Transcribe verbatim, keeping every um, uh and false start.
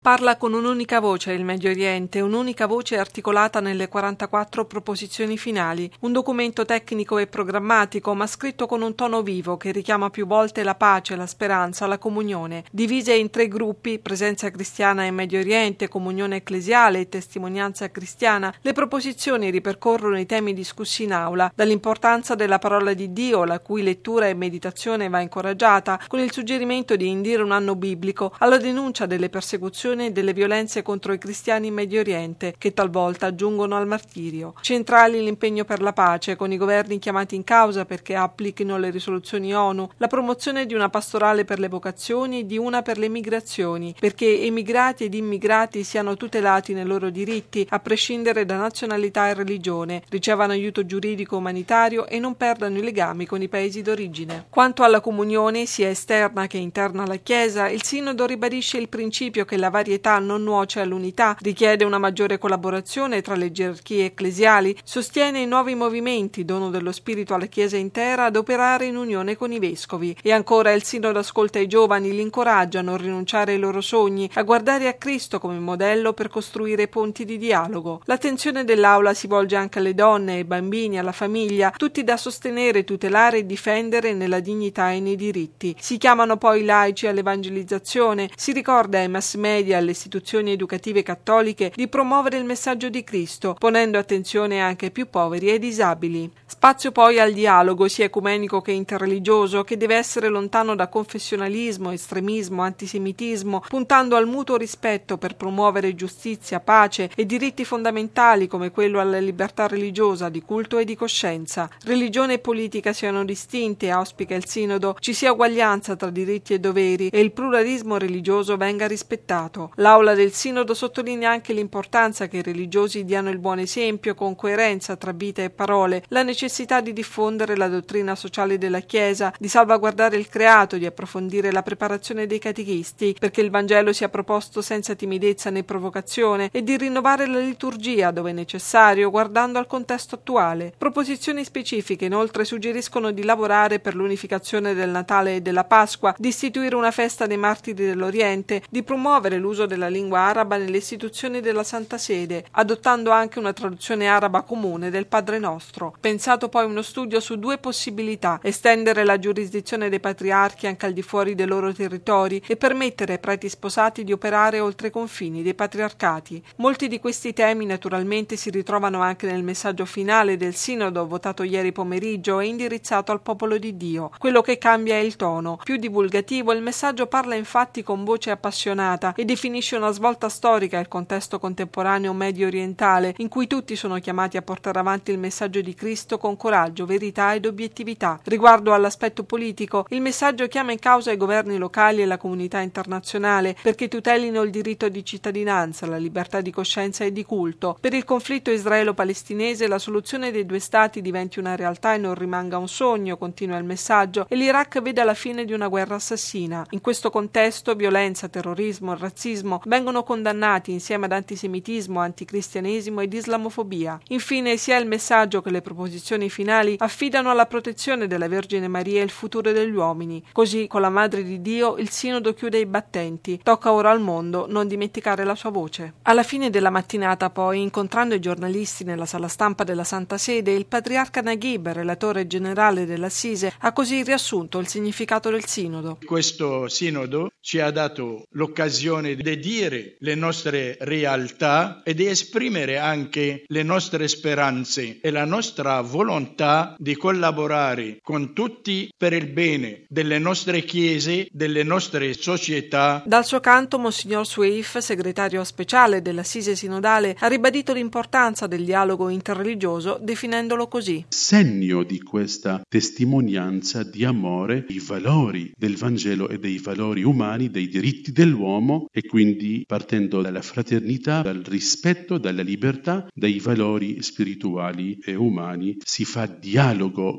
Parla con un'unica voce il Medio Oriente, un'unica voce articolata nelle quarantaquattro proposizioni finali, un documento tecnico e programmatico ma scritto con un tono vivo che richiama più volte la pace, la speranza, la comunione. Divise in tre gruppi, presenza cristiana in Medio Oriente, comunione ecclesiale e testimonianza cristiana, le proposizioni ripercorrono i temi discussi in aula, dall'importanza della parola di Dio, la cui lettura e meditazione va incoraggiata, con il suggerimento di indire un anno biblico, alla denuncia delle persecuzioni e delle violenze contro i cristiani in Medio Oriente, che talvolta giungono al martirio. Centrali l'impegno per la pace, con i governi chiamati in causa perché applichino le risoluzioni ONU, la promozione di una pastorale per le vocazioni e di una per le migrazioni, perché emigrati ed immigrati siano tutelati nei loro diritti, a prescindere da nazionalità e religione, ricevano aiuto giuridico umanitario e non perdano i legami con i paesi d'origine. Quanto alla comunione, sia esterna che interna alla Chiesa, il Sinodo ribadisce il principio che la varietà non nuoce all'unità, richiede una maggiore collaborazione tra le gerarchie ecclesiali, sostiene i nuovi movimenti, dono dello Spirito alla Chiesa intera, ad operare in unione con i vescovi. E ancora il Sinodo ascolta i giovani, li incoraggia a non rinunciare ai loro sogni, a guardare a Cristo come modello per costruire ponti di dialogo. L'attenzione dell'Aula si volge anche alle donne, ai bambini, alla famiglia, tutti da sostenere, tutelare e difendere nella dignità e nei diritti. Si chiamano poi i laici all'evangelizzazione, si ricorda ai mass media e alle istituzioni educative cattoliche di promuovere il messaggio di Cristo, ponendo attenzione anche ai più poveri e ai disabili. Spazio poi al dialogo sia ecumenico che interreligioso, che deve essere lontano da confessionalismo, estremismo, antisemitismo, puntando al mutuo rispetto per promuovere giustizia, pace e diritti fondamentali come quello alla libertà religiosa, di culto e di coscienza. Religione e politica siano distinte, auspica il Sinodo, ci sia uguaglianza tra diritti e doveri e il pluralismo religioso venga rispettato. L'Aula del Sinodo sottolinea anche l'importanza che i religiosi diano il buon esempio con coerenza tra vita e parole, la necessità di diffondere la dottrina sociale della Chiesa, di salvaguardare il creato, di approfondire la preparazione dei catechisti, perché il Vangelo sia proposto senza timidezza né provocazione, e di rinnovare la liturgia dove è necessario, guardando al contesto attuale. Proposizioni specifiche inoltre suggeriscono di lavorare per l'unificazione del Natale e della Pasqua, di istituire una festa dei martiri dell'Oriente, di promuovere l'uso della lingua araba nelle istituzioni della Santa Sede, adottando anche una traduzione araba comune del Padre Nostro. Pensato poi uno studio su due possibilità: estendere la giurisdizione dei patriarchi anche al di fuori dei loro territori e permettere ai preti sposati di operare oltre i confini dei patriarcati. Molti di questi temi naturalmente si ritrovano anche nel messaggio finale del Sinodo votato ieri pomeriggio e indirizzato al popolo di Dio. Quello che cambia è il tono. Più divulgativo, il messaggio parla infatti con voce appassionata e definisce una svolta storica al contesto contemporaneo medio orientale, in cui tutti sono chiamati a portare avanti il messaggio di Cristo con coraggio, verità ed obiettività. Riguardo all'aspetto politico, il messaggio chiama in causa i governi locali e la comunità internazionale perché tutelino il diritto di cittadinanza, la libertà di coscienza e di culto. Per il conflitto israelo-palestinese la soluzione dei due stati diventi una realtà e non rimanga un sogno, continua il messaggio, e l'Iraq veda la fine di una guerra assassina. In questo contesto violenza, terrorismo e razzismo vengono condannati insieme ad antisemitismo, anticristianesimo ed islamofobia. Infine sia il messaggio che le proposizioni finali affidano alla protezione della Vergine Maria il futuro degli uomini. Così, con la Madre di Dio, il Sinodo chiude i battenti. Tocca ora al mondo non dimenticare la sua voce. Alla fine della mattinata, poi, incontrando i giornalisti nella sala stampa della Santa Sede, il patriarca Naguib, relatore generale dell'Assise, ha così riassunto il significato del Sinodo. Questo Sinodo ci ha dato l'occasione di dire le nostre realtà e di esprimere anche le nostre speranze e la nostra volontà di collaborare con tutti per il bene delle nostre chiese, delle nostre società. Dal suo canto, Monsignor Sueif, segretario speciale dell'Assise Sinodale, ha ribadito l'importanza del dialogo interreligioso, definendolo così: segno di questa testimonianza di amore, i valori del Vangelo e dei valori umani, dei diritti dell'uomo, e quindi partendo dalla fraternità, dal rispetto, dalla libertà, dai valori spirituali e umani, si fa dialogo